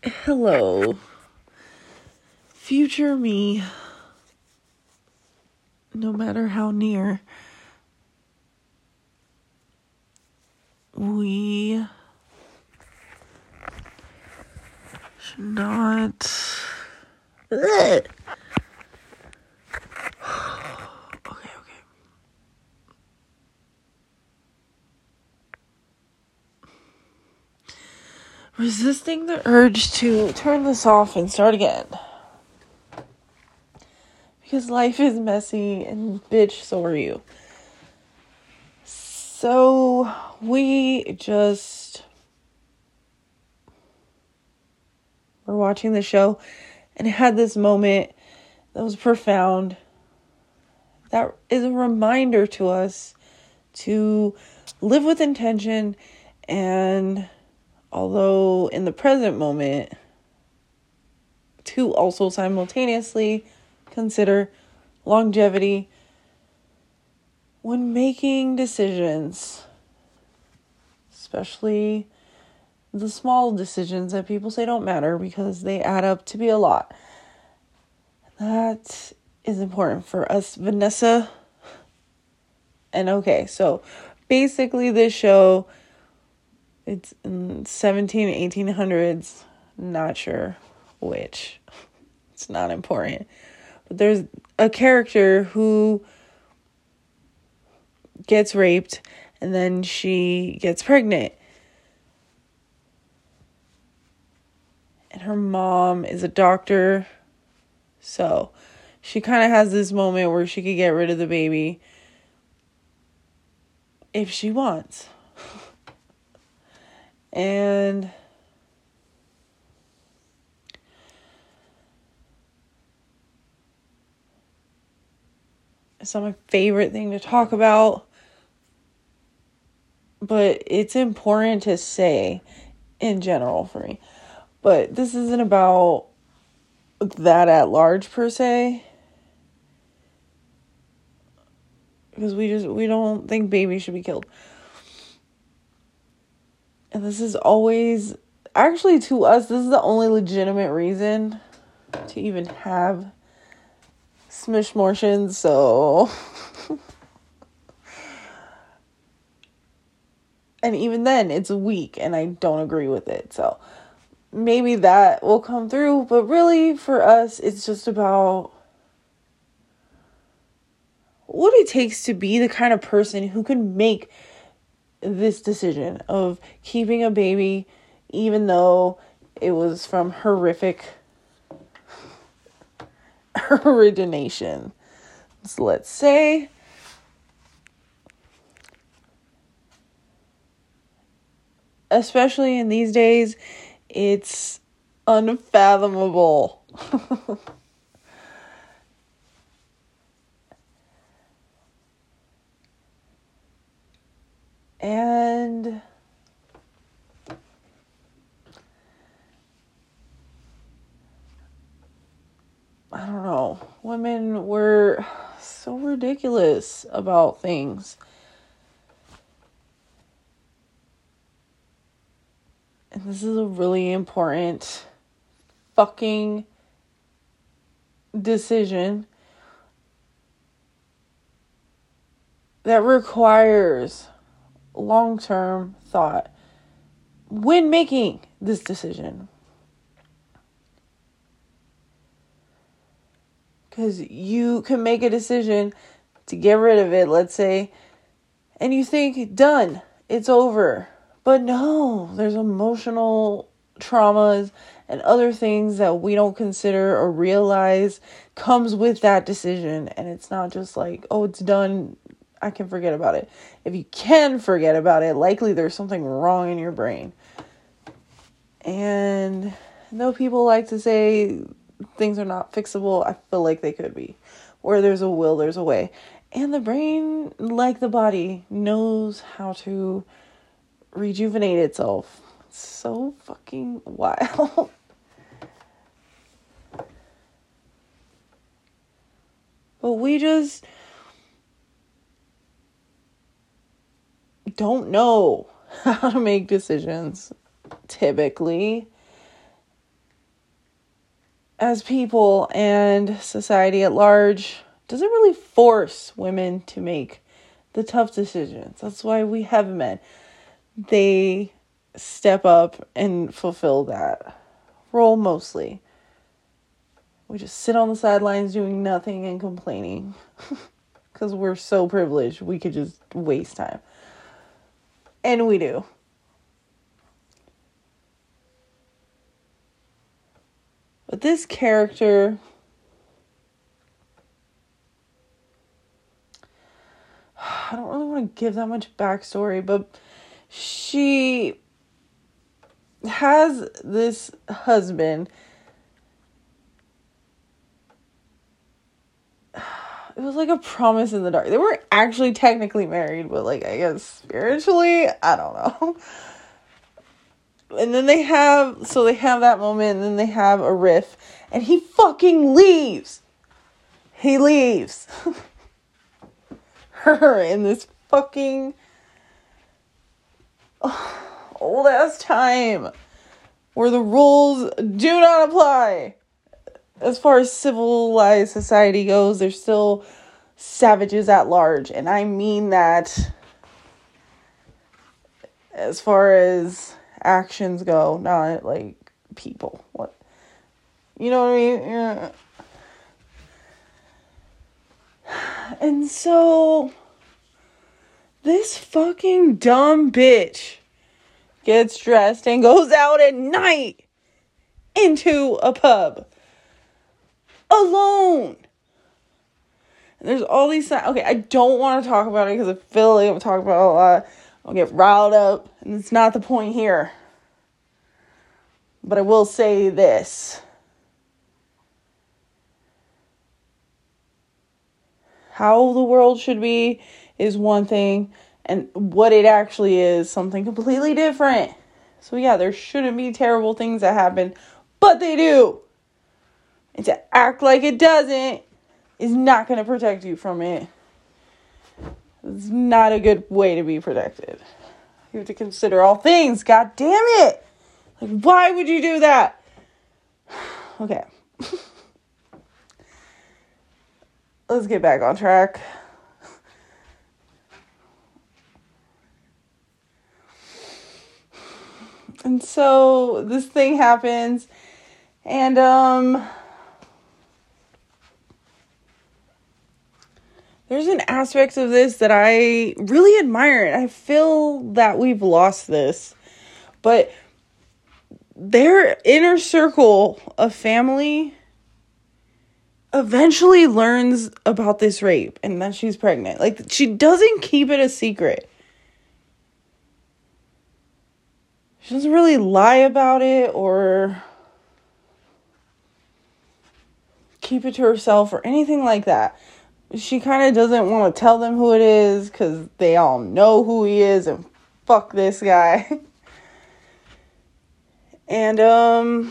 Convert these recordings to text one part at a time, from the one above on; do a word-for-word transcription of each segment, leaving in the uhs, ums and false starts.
Hello, future me, no matter how near, we should not. Ugh. Okay, okay. Resisting the urge to turn this off and start again. Because life is messy and bitch, so are you. So we just were watching the show and had this moment that was profound. That is a reminder to us to live with intention, and although in the present moment, to also simultaneously consider longevity when making decisions, especially the small decisions that people say don't matter because they add up to be a lot. That is important for us, Vanessa. And okay, so basically this show, it's in seventeen, eighteen hundreds, not sure which. It's not important. But there's a character who gets raped and then she gets pregnant. And her mom is a doctor. So she kind of has this moment where she could get rid of the baby if she wants. And it's not my favorite thing to talk about, but it's important to say in general for me. But this isn't about that at large per se, because we just we don't think babies should be killed. And this is always, actually to us, this is the only legitimate reason to even have smishmortions, so and even then it's weak and I don't agree with it, so maybe that will come through. But really for us, it's just about what it takes to be the kind of person who can make this decision of keeping a baby, even though it was from horrific origination. So let's say especially in these days, it's unfathomable. And I don't know, women were so ridiculous about things. And this is a really important fucking decision that requires long-term thought when making this decision. Because you can make a decision to get rid of it, let's say, and you think, done, it's over. But no, there's emotional traumas and other things that we don't consider or realize comes with that decision. And it's not just like, oh, it's done, I can forget about it. If you can forget about it, likely there's something wrong in your brain. And though people like to say things are not fixable, I feel like they could be. Where there's a will, there's a way. And the brain, like the body, knows how to rejuvenate itself. It's so fucking wild. But we just don't know how to make decisions, typically. as people and society at large doesn't really force women to make the tough decisions. That's why we have men. They step up and fulfill that role mostly. We just sit on the sidelines doing nothing and complaining because we're so privileged. We could just waste time. And we do. But this character, I don't really want to give that much backstory, but she has this husband. It was like a promise in the dark. They weren't actually technically married, but like, I guess spiritually, I don't know. And then they have, so they have that moment, and then they have a riff, and he fucking leaves. He leaves. Her in this fucking old ass time where the rules do not apply. As far as civilized society goes, there's still savages at large. And I mean that as far as actions go, not like people. What? You know what I mean? Yeah. And so this fucking dumb bitch gets dressed and goes out at night into a pub. Alone. And there's all these signs. Okay, I don't want to talk about it because I feel like I'm talking about it a lot. I'll get riled up, and it's not the point here. But I will say this. How the world should be is one thing, and what it actually is something completely different. So yeah, there shouldn't be terrible things that happen, but they do. And to act like it doesn't is not going to protect you from it. It's not a good way to be protected. You have to consider all things. God damn it. Like, why would you do that? Okay. Let's get back on track. And so this thing happens. And, um... there's an aspect of this that I really admire. And I feel that we've lost this. But their inner circle of family eventually learns about this rape and that she's pregnant. Like, she doesn't keep it a secret. She doesn't really lie about it or keep it to herself or anything like that. She kind of doesn't want to tell them who it is because they all know who he is and fuck this guy. And, um...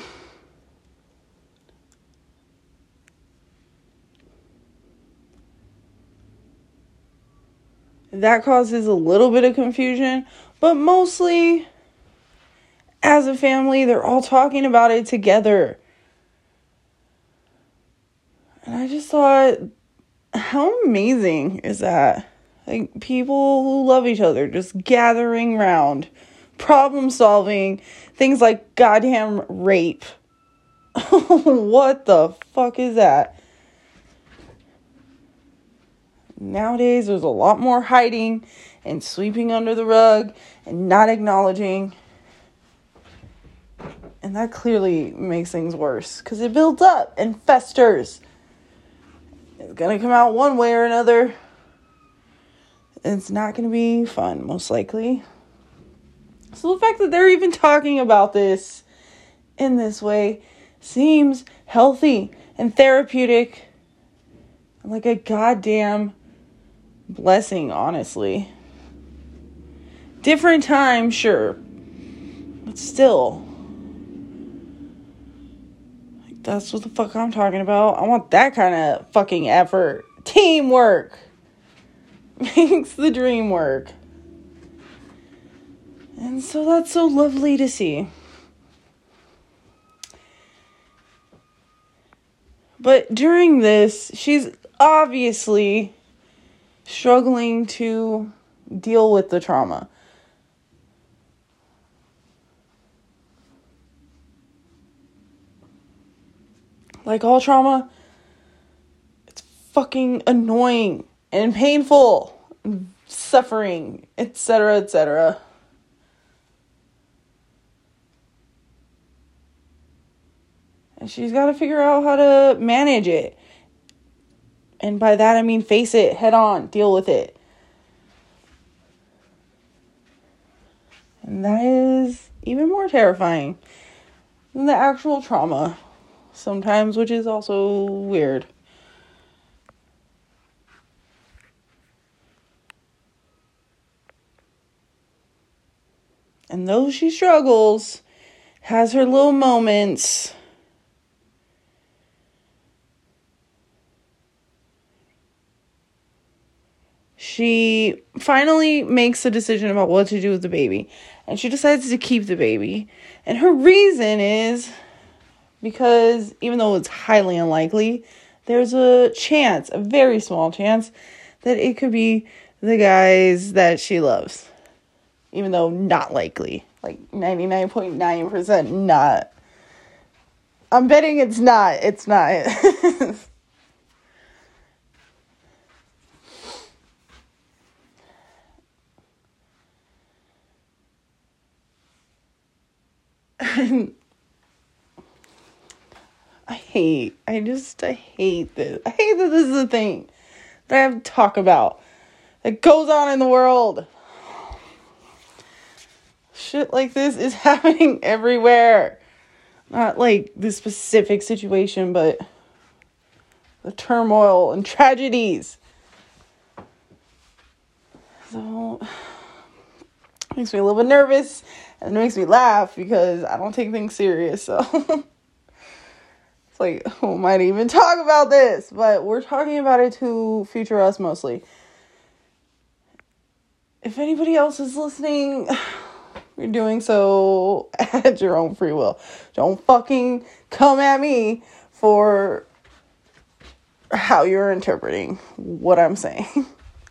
that causes a little bit of confusion. But mostly, as a family, they're all talking about it together. And I just thought, how amazing is that? Like, people who love each other just gathering around, problem solving, things like goddamn rape. What the fuck is that? Nowadays, there's a lot more hiding and sweeping under the rug and not acknowledging. And that clearly makes things worse because it builds up and festers. It's going to come out one way or another. It's not going to be fun, most likely. So the fact that they're even talking about this in this way seems healthy and therapeutic. Like a goddamn blessing, honestly. Different time, sure. But still. Like, that's what the fuck I'm talking about. I want that kind of fucking effort. Teamwork makes the dream work. And so that's so lovely to see. But during this, she's obviously struggling to deal with the trauma. Like all trauma, it's fucking annoying and painful, and suffering, et cetera, et cetera. And she's got to figure out how to manage it. And by that, I mean face it head on, deal with it. And that is even more terrifying than the actual trauma sometimes, which is also weird. And though she struggles, has her little moments, she finally makes a decision about what to do with the baby. And she decides to keep the baby. And her reason is because even though it's highly unlikely, there's a chance, a very small chance, that it could be the guys that she loves. Even though not likely. Like ninety-nine point nine percent not. I'm betting it's not. It's not. I hate, I just, I hate this. I hate that this is a thing that I have to talk about. That goes on in the world. Shit like this is happening everywhere. Not like this specific situation, but the turmoil and tragedies. So, it makes me a little bit nervous, and it makes me laugh because I don't take things serious, so it's like, who might even talk about this? But we're talking about it to future us mostly. If anybody else is listening, you're doing so at your own free will. Don't fucking come at me for how you're interpreting what I'm saying.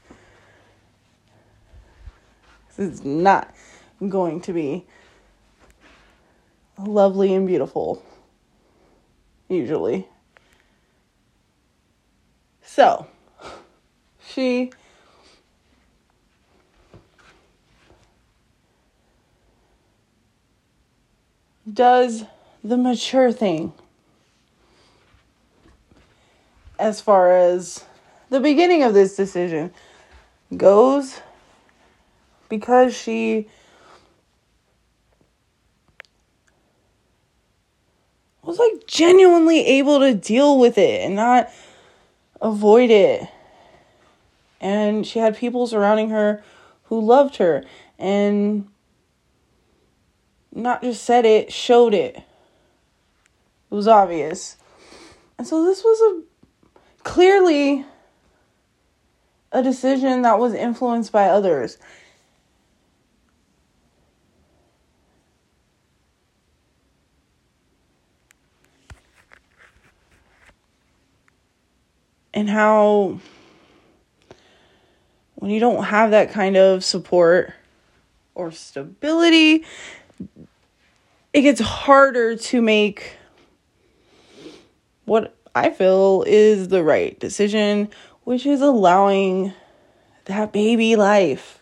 This is not going to be lovely and beautiful, usually. So, she does the mature thing as far as the beginning of this decision goes, because she was like genuinely able to deal with it and not avoid it. And she had people surrounding her who loved her and not just said it, showed it. It was obvious. And so this was a clearly a decision that was influenced by others. And how when you don't have that kind of support or stability, it gets harder to make what I feel is the right decision, which is allowing that baby life.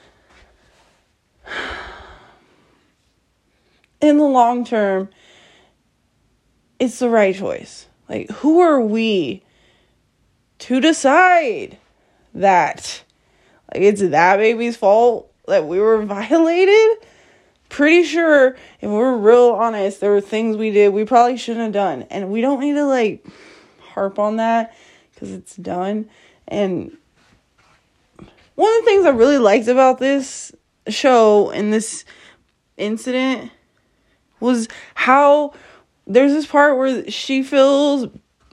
In the long term, it's the right choice. Like, who are we to decide that? Like, it's that baby's fault that we were violated? Pretty sure, if we're real honest, there were things we did we probably shouldn't have done. And we don't need to, like, harp on that because it's done. And one of the things I really liked about this show and this incident was how there's this part where she feels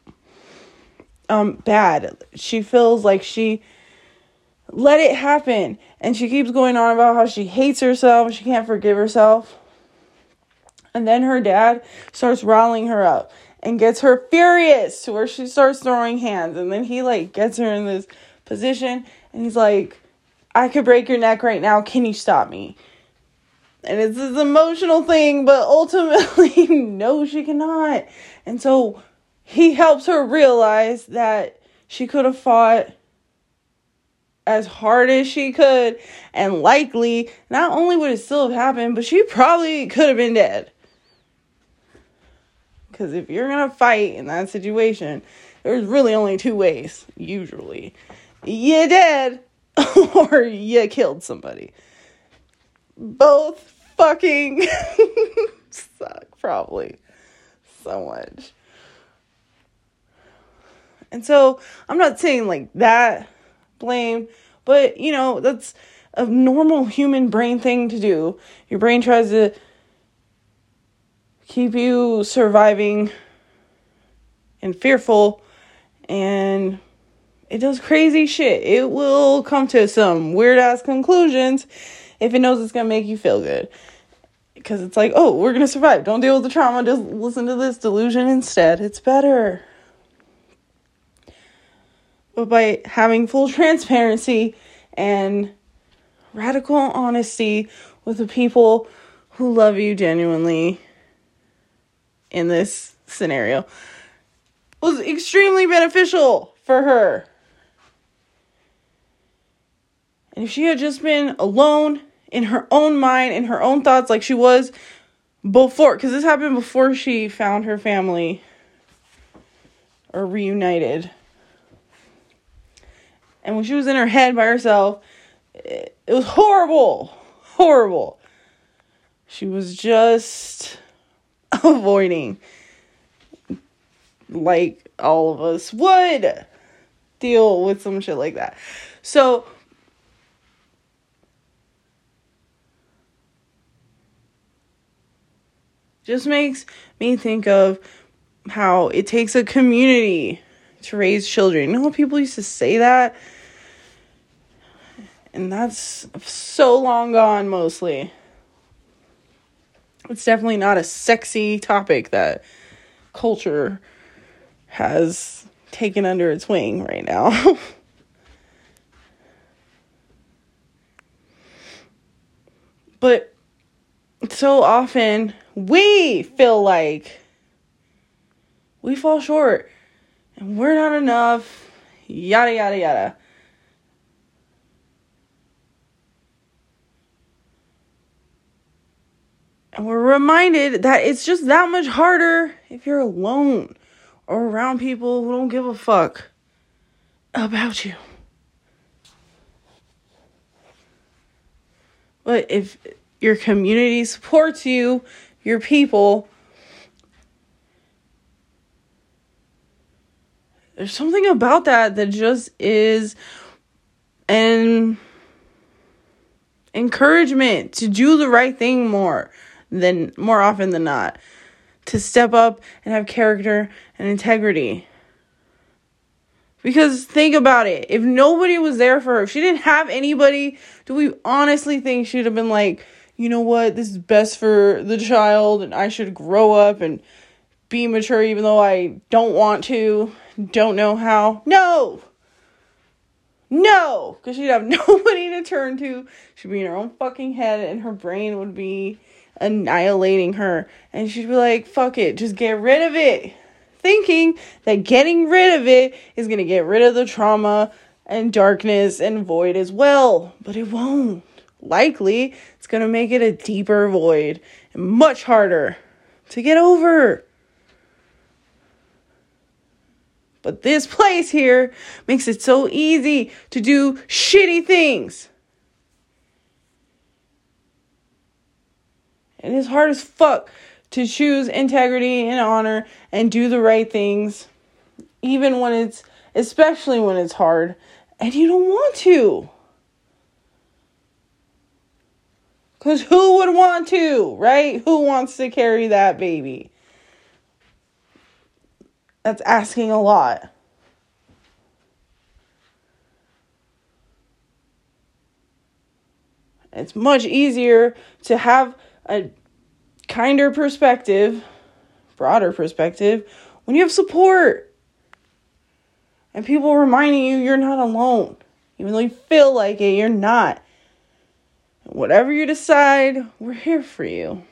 um bad. She feels like she let it happen. And she keeps going on about how she hates herself. She can't forgive herself. And then her dad starts riling her up. and gets her furious to where she starts throwing hands. And then he, like, gets her in this position, and he's like, I could break your neck right now. Can you stop me? And it's this emotional thing, but ultimately, no, she cannot. And so he helps her realize that she could have fought as hard as she could, and likely, not only would it still have happened, but she probably could have been dead. Because if you're going to fight in that situation, there's really only two ways, usually. You're dead, or you killed somebody. Both fucking suck, probably, so much. And so, I'm not saying, like, that blame, but, you know, that's a normal human brain thing to do. Your brain tries to keep you surviving and fearful, and it does crazy shit. It will come to some weird ass conclusions if it knows it's gonna make you feel good, because it's like, oh, we're gonna survive, don't deal with the trauma, just listen to this delusion instead, it's better. But by having full transparency and radical honesty with the people who love you genuinely in this scenario was extremely beneficial for her. And if she had just been alone in her own mind, in her own thoughts, like she was before, because this happened before she found her family or reunited. And when she was in her head by herself, it, it was horrible. Horrible. She was just avoiding, like all of us would deal with some shit like that. So, just makes me think of how it takes a community to raise children. You know how people used to say that? And that's so long gone, mostly. It's definitely not a sexy topic that culture has taken under its wing right now. But so often, we feel like we fall short, and we're not enough, yada, yada, yada. And we're reminded that it's just that much harder if you're alone or around people who don't give a fuck about you. But if your community supports you, your people, there's something about that that just is an encouragement to do the right thing more than more often than not, to step up and have character and integrity. Because think about it, if nobody was there for her, if she didn't have anybody, do we honestly think she'd have been like, you know what, this is best for the child and I should grow up and be mature even though I don't want to, don't know how? No! No! Because she'd have nobody to turn to. She'd be in her own fucking head and her brain would be annihilating her. And she'd be like, fuck it, just get rid of it. Thinking that getting rid of it is going to get rid of the trauma and darkness and void as well. But it won't. Likely, it's going to make it a deeper void and much harder to get over. But this place here makes it so easy to do shitty things. It is hard as fuck to choose integrity and honor and do the right things, even when it's, especially when it's hard, and you don't want to. Because who would want to, right? Who wants to carry that baby? That's asking a lot. It's much easier to have a kinder perspective, broader perspective, when you have support and people reminding you you're not alone, even though you feel like it, you're not. Whatever you decide, we're here for you.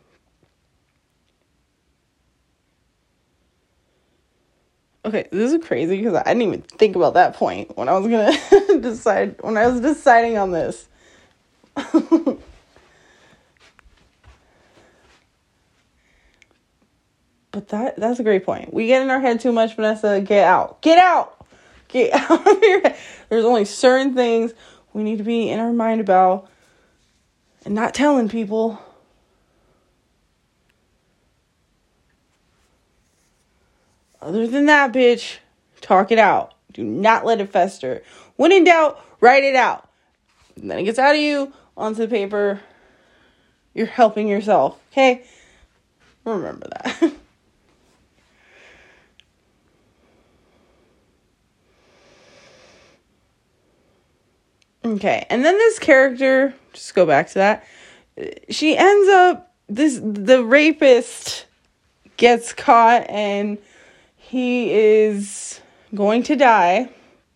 Okay, this is crazy because I didn't even think about that point when I was gonna decide, when I was deciding on this. But that that's a great point. We get in our head too much, Vanessa. Get out. Get out. Get out of your head. There's only certain things we need to be in our mind about and not telling people. Other than that, bitch, talk it out. Do not let it fester. When in doubt, write it out. And then it gets out of you, onto the paper. You're helping yourself, okay? Remember that. Okay, and then this character, just go back to that, she ends up, this, the rapist gets caught and he is going to die.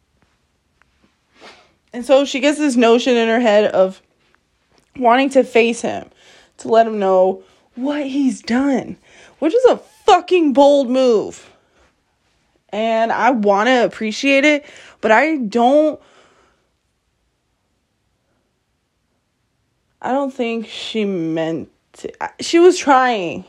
And so she gets this notion in her head of wanting to face him, to let him know what he's done, which is a fucking bold move. And I want to appreciate it, but I don't, I don't think she meant to. She was trying.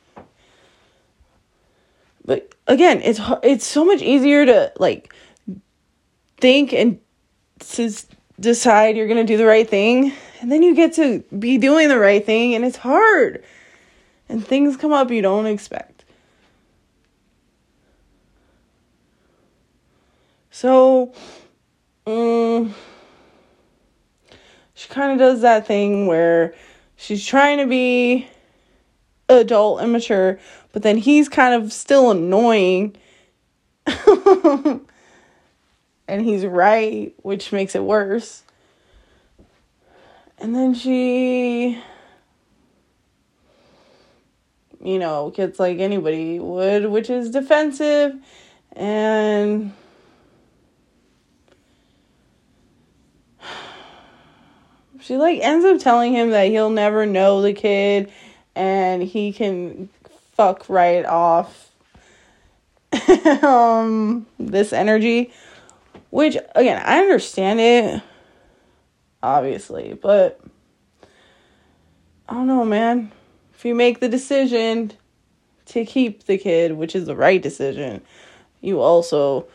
But again, it's it's so much easier to like think and to decide you're going to do the right thing. And then you get to be doing the right thing and it's hard. And things come up you don't expect. So, um, she kind of does that thing where she's trying to be adult and mature, but then he's kind of still annoying. And he's right, which makes it worse. And then she, you know, gets like anybody would, which is defensive. And she like ends up telling him that he'll never know the kid and he can fuck right off um this energy, which again, I understand it obviously, but I don't know, man. If you make the decision to keep the kid, which is the right decision, you also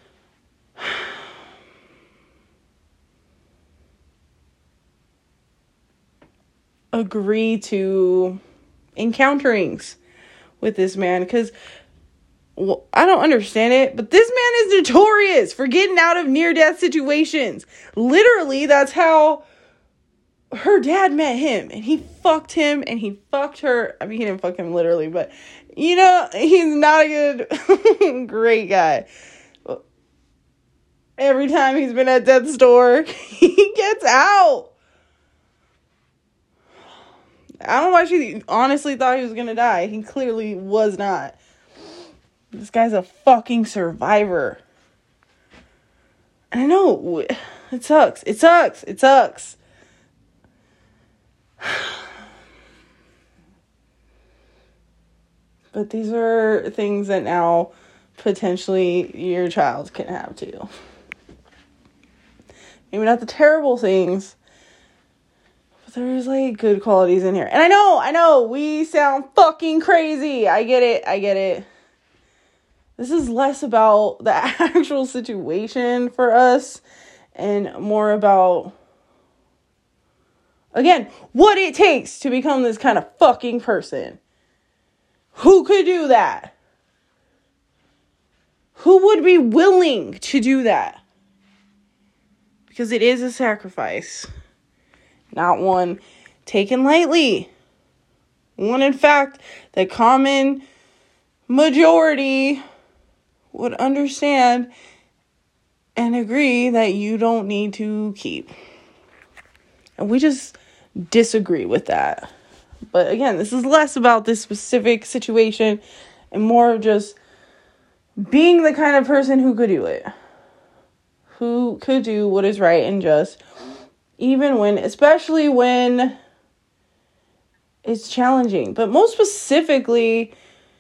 agree to encounterings with this man, because well, I don't understand it, but this man is notorious for getting out of near-death situations. Literally, that's how her dad met him, and he fucked him, and he fucked her. I mean, he didn't fuck him literally, but, you know, he's not a good, great guy. Every time he's been at death's door, he gets out. I don't know why she honestly thought he was gonna die. He clearly was not. This guy's a fucking survivor. And I know, it sucks. It sucks. It sucks. But these are things that now potentially your child can have too. Maybe not the terrible things, but there's like good qualities in here. And I know, I know, we sound fucking crazy. I get it. I get it. This is less about the actual situation for us and more about, again, what it takes to become this kind of fucking person. Who could do that? Who would be willing to do that? Because it is a sacrifice. Not one taken lightly. One, in fact, the common majority would understand and agree that you don't need to keep. And we just disagree with that. But again, this is less about this specific situation and more of just being the kind of person who could do it. Who could do what is right and just, even when, especially when it's challenging. But most specifically,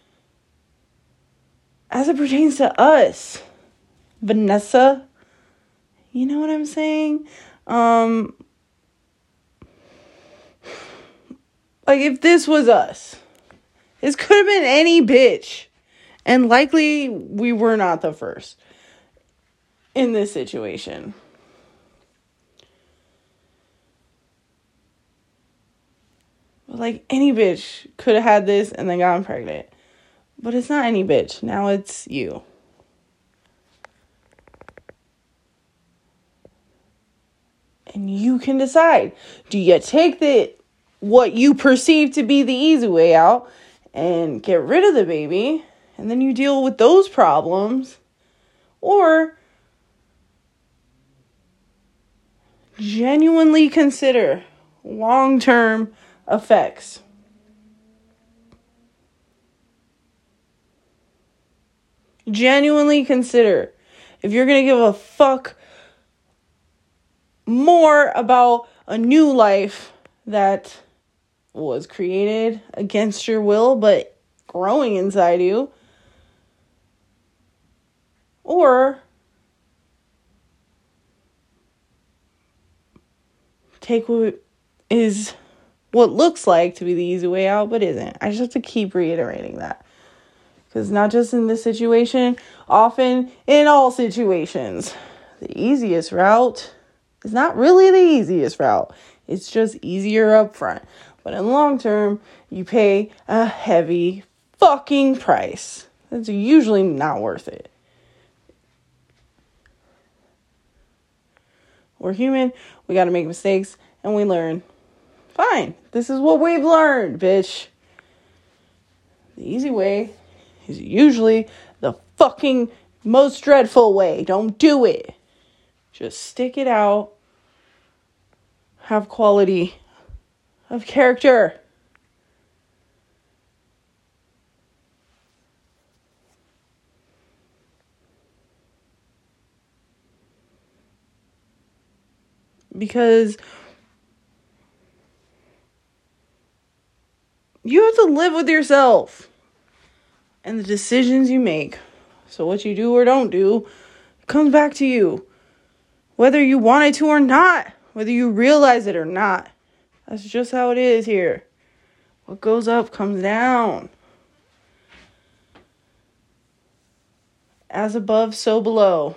as it pertains to us, Vanessa, you know what I'm saying? Um, like, if this was us, this could have been any bitch. And likely, we were not the first in this situation. Like, any bitch could have had this and then gotten pregnant. But it's not any bitch. Now it's you. And you can decide. Do you take the what you perceive to be the easy way out and get rid of the baby, and then you deal with those problems? Or genuinely consider long-term effects. Genuinely consider if you're going to give a fuck more about a new life that was created against your will but growing inside you, or take what is what looks like to be the easy way out, but isn't. I just have to keep reiterating that. Because not just in this situation, often in all situations, the easiest route is not really the easiest route. It's just easier up front. But in long term, you pay a heavy fucking price. That's usually not worth it. We're human. We got to make mistakes and we learn. Fine. This is what we've learned, bitch. The easy way is usually the fucking most dreadful way. Don't do it. Just stick it out. Have quality of character. Because you have to live with yourself and the decisions you make. So what you do or don't do comes back to you. Whether you want it to or not. Whether you realize it or not. That's just how it is here. What goes up comes down. As above, so below.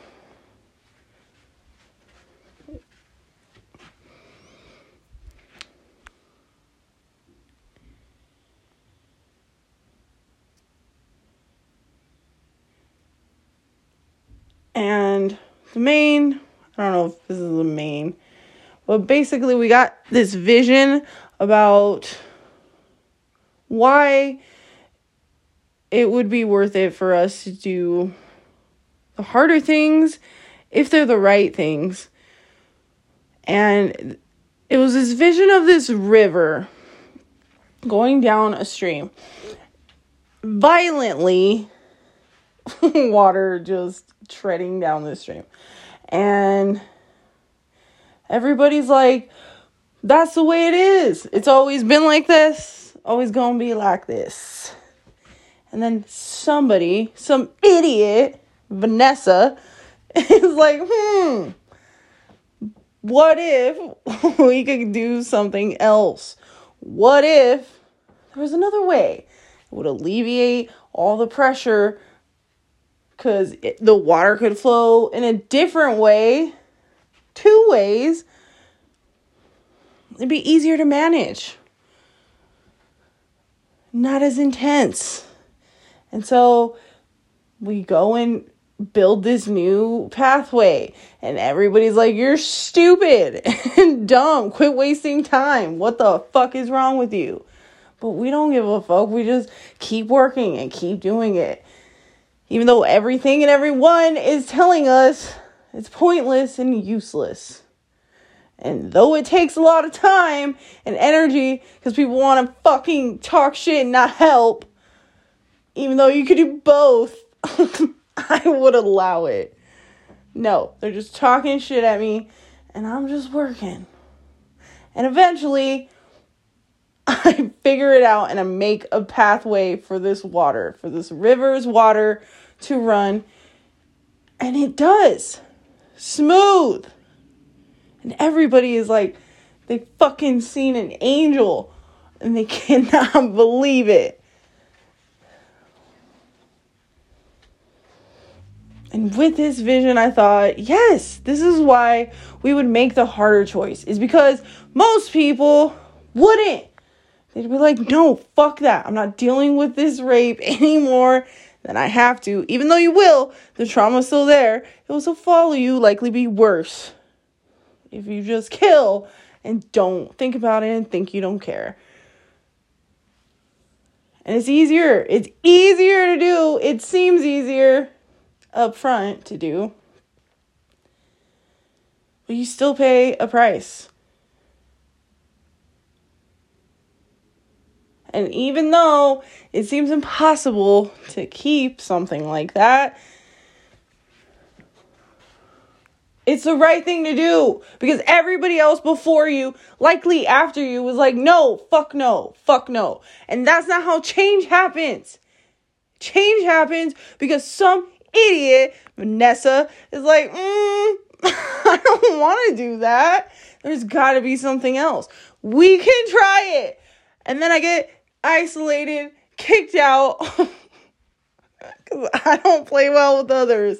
And the main, I don't know if this is the main, but basically we got this vision about why it would be worth it for us to do the harder things if they're the right things. And it was this vision of this river going down a stream. Violently, water just treading down the stream. And everybody's like, that's the way it is. It's always been like this. Always gonna be like this. And then somebody, some idiot, Vanessa, is like, hmm, what if we could do something else? What if there was another way? It would alleviate all the pressure because the water could flow in a different way, two ways. It'd be easier to manage. Not as intense. And so we go and build this new pathway. And everybody's like, you're stupid and dumb. Quit wasting time. What the fuck is wrong with you? But we don't give a fuck. We just keep working and keep doing it. Even though everything and everyone is telling us it's pointless and useless. And though it takes a lot of time and energy because people want to fucking talk shit and not help, even though you could do both, I would allow it. No, they're just talking shit at me, and I'm just working. And eventually, I figure it out, and I make a pathway for this water, for this river's water to run. And it does. Smooth. And everybody is like, they fucking seen an angel, and they cannot believe it. And with this vision, I thought, yes, this is why we would make the harder choice. Is because most people wouldn't. They'd be like, no, fuck that. I'm not dealing with this rape anymore than I have to. Even though you will, the trauma's still there. It will still follow you, likely be worse. If you just kill and don't think about it and think you don't care. And it's easier. It's easier to do. It seems easier up front to do, but you still pay a price. And even though it seems impossible to keep something like that, it's the right thing to do, because everybody else before you, likely after you, was like, no, fuck no, fuck no. And that's not how change happens. Change happens because some idiot, Vanessa, is like, mm, I don't want to do that. There's got to be something else. We can try it. And then I get isolated, kicked out, because I don't play well with others,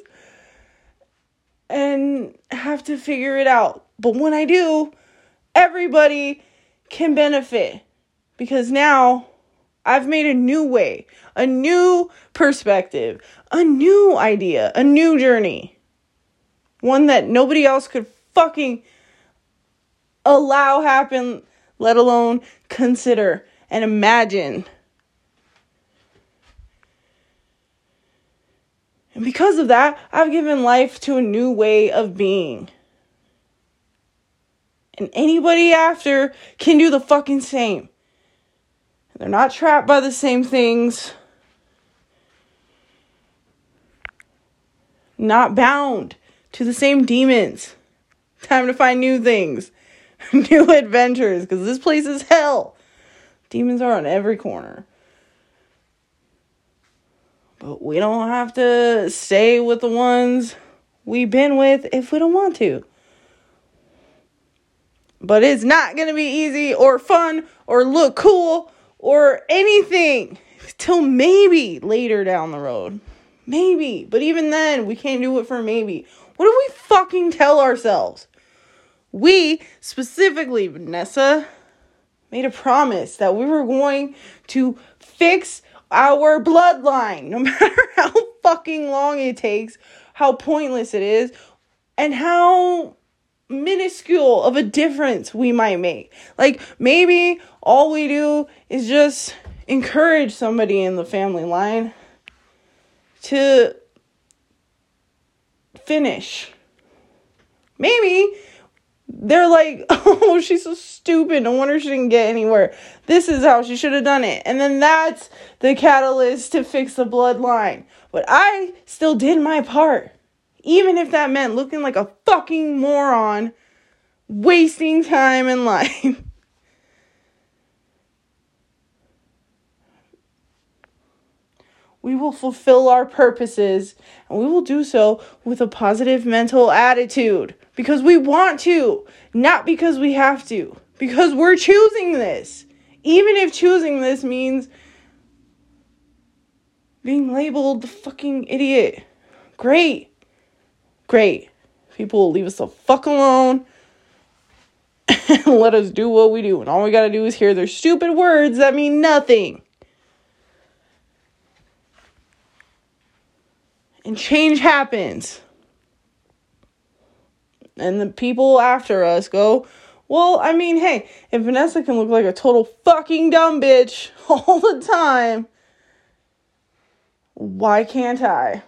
and have to figure it out. But when I do, everybody can benefit, because now I've made a new way, a new perspective, a new idea, a new journey. One that nobody else could fucking allow happen, let alone consider and imagine. And because of that, I've given life to a new way of being. And anybody after can do the fucking same. They're not trapped by the same things. Not bound to the same demons. Time to find new things. New adventures. Because this place is hell. Demons are on every corner. But we don't have to stay with the ones we've been with if we don't want to. But it's not going to be easy or fun or look cool or anything till maybe later down the road. Maybe. But even then, we can't do it for maybe. What do we fucking tell ourselves? We, specifically Vanessa, made a promise that we were going to fix our bloodline. No matter how fucking long it takes, how pointless it is, and how minuscule of a difference we might make. Like, maybe all we do is just encourage somebody in the family line to finish. Maybe they're like, oh, she's so stupid. No wonder she didn't get anywhere. This is how she should have done it. And then that's the catalyst to fix the bloodline. But I still did my part. Even if that meant looking like a fucking moron, wasting time in life. We will fulfill our purposes, and we will do so with a positive mental attitude. Because we want to, not because we have to. Because we're choosing this. Even if choosing this means being labeled the fucking idiot. Great. Great. People will leave us the fuck alone and let us do what we do. And all we gotta do is hear their stupid words that mean nothing. And change happens. And the people after us go, well, I mean, hey, if Vanessa can look like a total fucking dumb bitch all the time, why can't I?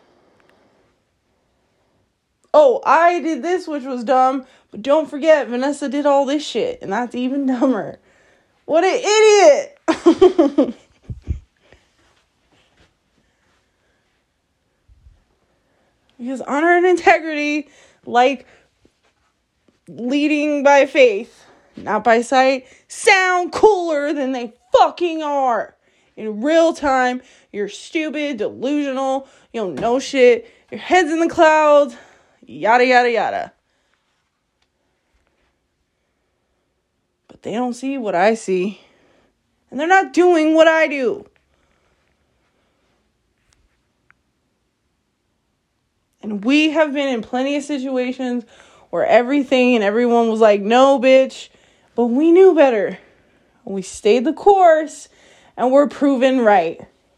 Oh, I did this, which was dumb, but don't forget, Vanessa did all this shit, and that's even dumber. What an idiot! Because honor and integrity, like leading by faith, not by sight, sound cooler than they fucking are. In real time, you're stupid, delusional, you don't know shit, your head's in the clouds, yada, yada, yada. But they don't see what I see. And they're not doing what I do. And we have been in plenty of situations where everything and everyone was like, no, bitch. But we knew better. We stayed the course and we're proven right.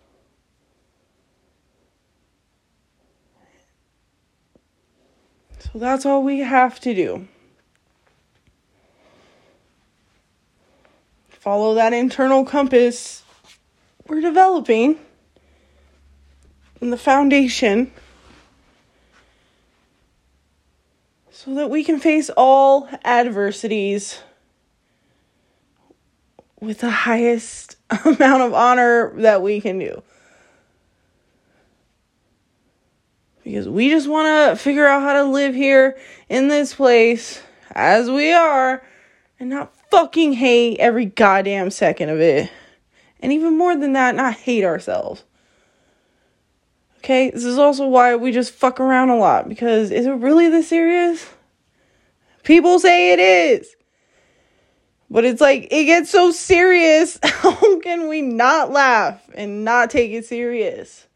So that's all we have to do. Follow that internal compass we're developing in the foundation so that we can face all adversities with the highest amount of honor that we can do. Because we just want to figure out how to live here in this place as we are and not fucking hate every goddamn second of it. And even more than that, not hate ourselves. Okay, this is also why we just fuck around a lot. Because is it really this serious? People say it is. But it's like, it gets so serious. How can we not laugh and not take it serious?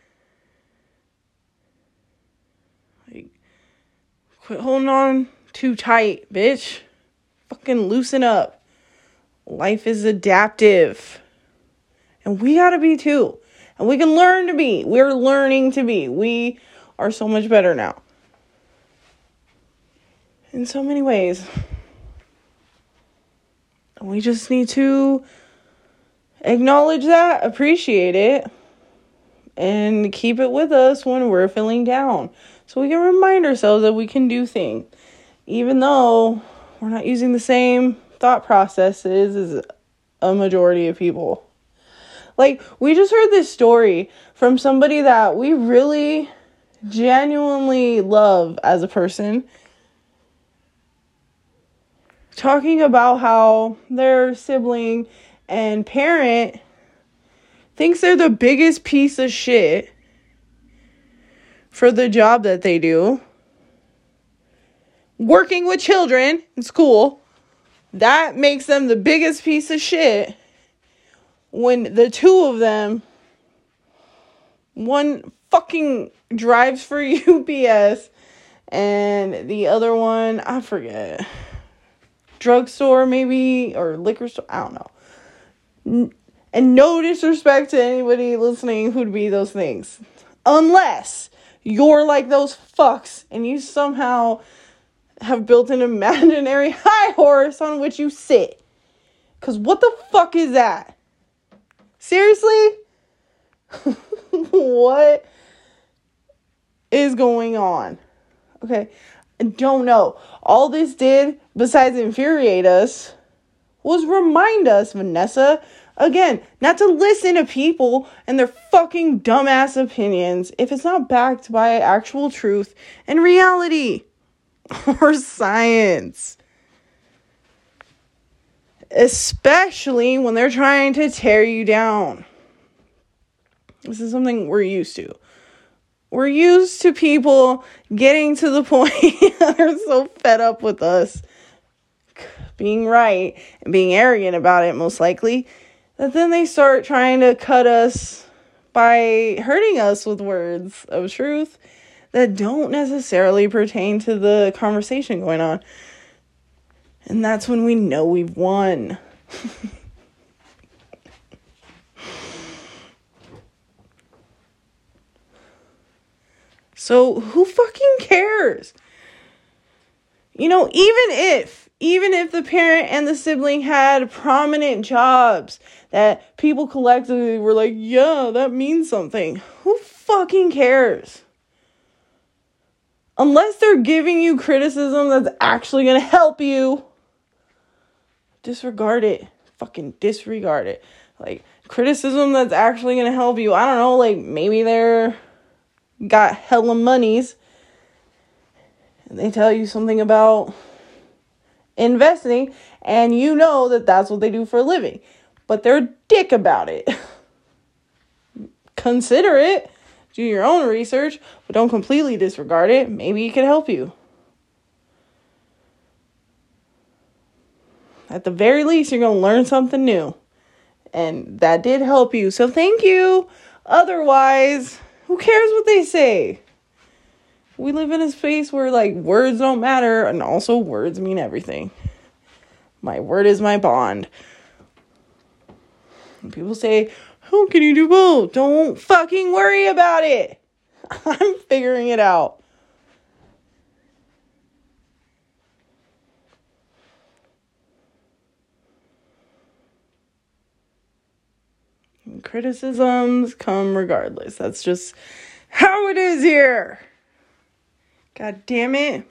Like, quit holding on too tight, bitch. Fucking loosen up. Life is adaptive. And we gotta be too. And we can learn to be. We're learning to be. We are so much better now. In so many ways. We just need to acknowledge that, appreciate it, and keep it with us when we're feeling down. So we can remind ourselves that we can do things. Even though we're not using the same thought processes as a majority of people. Like, we just heard this story from somebody that we really genuinely love as a person. Talking about how their sibling and parent thinks they're the biggest piece of shit for the job that they do. Working with children in school, that makes them the biggest piece of shit. When the two of them, one fucking drives for U P S and the other one, I forget, drugstore maybe, or liquor store, I don't know. And no disrespect to anybody listening who'd be those things. Unless you're like those fucks and you somehow have built an imaginary high horse on which you sit. Because what the fuck is that? Seriously? What is going on? Okay, I don't know. All this did, besides infuriate us, was remind us, Vanessa, again, not to listen to people and their fucking dumbass opinions if it's not backed by actual truth and reality or science. Especially when they're trying to tear you down. This is something we're used to. We're used to people getting to the point they're so fed up with us being right and being arrogant about it, most likely, that then they start trying to cut us by hurting us with words of truth that don't necessarily pertain to the conversation going on. And that's when we know we've won. So who fucking cares? You know, even if, even if the parent and the sibling had prominent jobs that people collectively were like, yeah, that means something. Who fucking cares? Unless they're giving you criticism that's actually going to help you, disregard it. Fucking disregard it. Like, criticism that's actually going to help you. I don't know, like, maybe they're got hella monies and they tell you something about investing, and you know that that's what they do for a living, but they're a dick about it. Consider it. Do your own research, but don't completely disregard it. Maybe it could help you. At the very least, you're going to learn something new. And that did help you. So thank you. Otherwise, who cares what they say? We live in a space where, like, words don't matter. And also, words mean everything. My word is my bond. And people say, how can you do both? Don't fucking worry about it. I'm figuring it out. And criticisms come regardless. That's just how it is here. God damn it.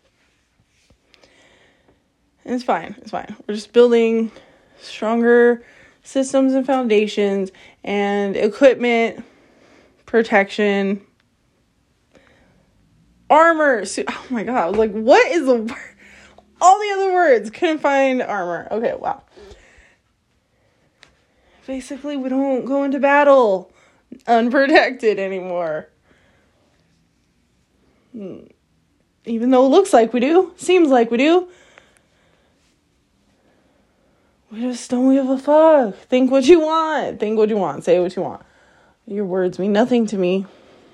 And it's fine. It's fine. We're just building stronger systems and foundations and equipment, protection, armor. So, oh my God. I was like, what is the word? All the other words. Couldn't find armor. Okay, wow. Basically, we don't go into battle unprotected anymore. Even though it looks like we do, seems like we do. We just don't give a fuck. Think what you want. Think what you want. Say what you want. Your words mean nothing to me.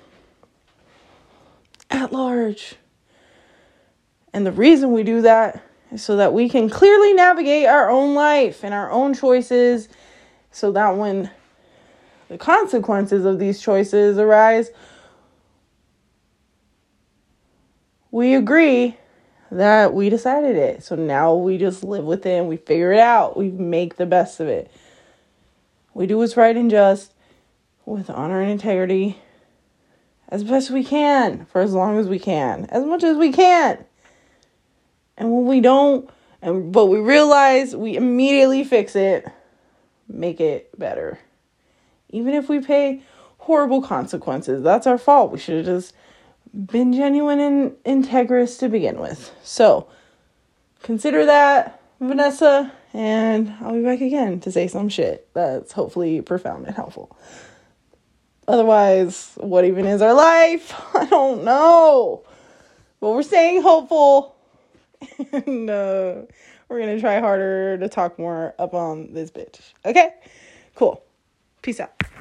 At large. And the reason we do that is so that we can clearly navigate our own life and our own choices, so that when the consequences of these choices arise, we agree that we decided it. So now we just live with it and we figure it out. We make the best of it. We do what's right and just with honor and integrity as best we can for as long as we can, as much as we can. And when we don't, and but we realize, we immediately fix it, make it better. Even if we pay horrible consequences, that's our fault. We should have just been genuine and integrous to begin with. So consider that, Vanessa, and I'll be back again to say some shit that's hopefully profound and helpful. Otherwise, what even is our life? I don't know. But we're staying hopeful. And uh, we're going to try harder to talk more up on this bitch. Okay? Cool. Peace out.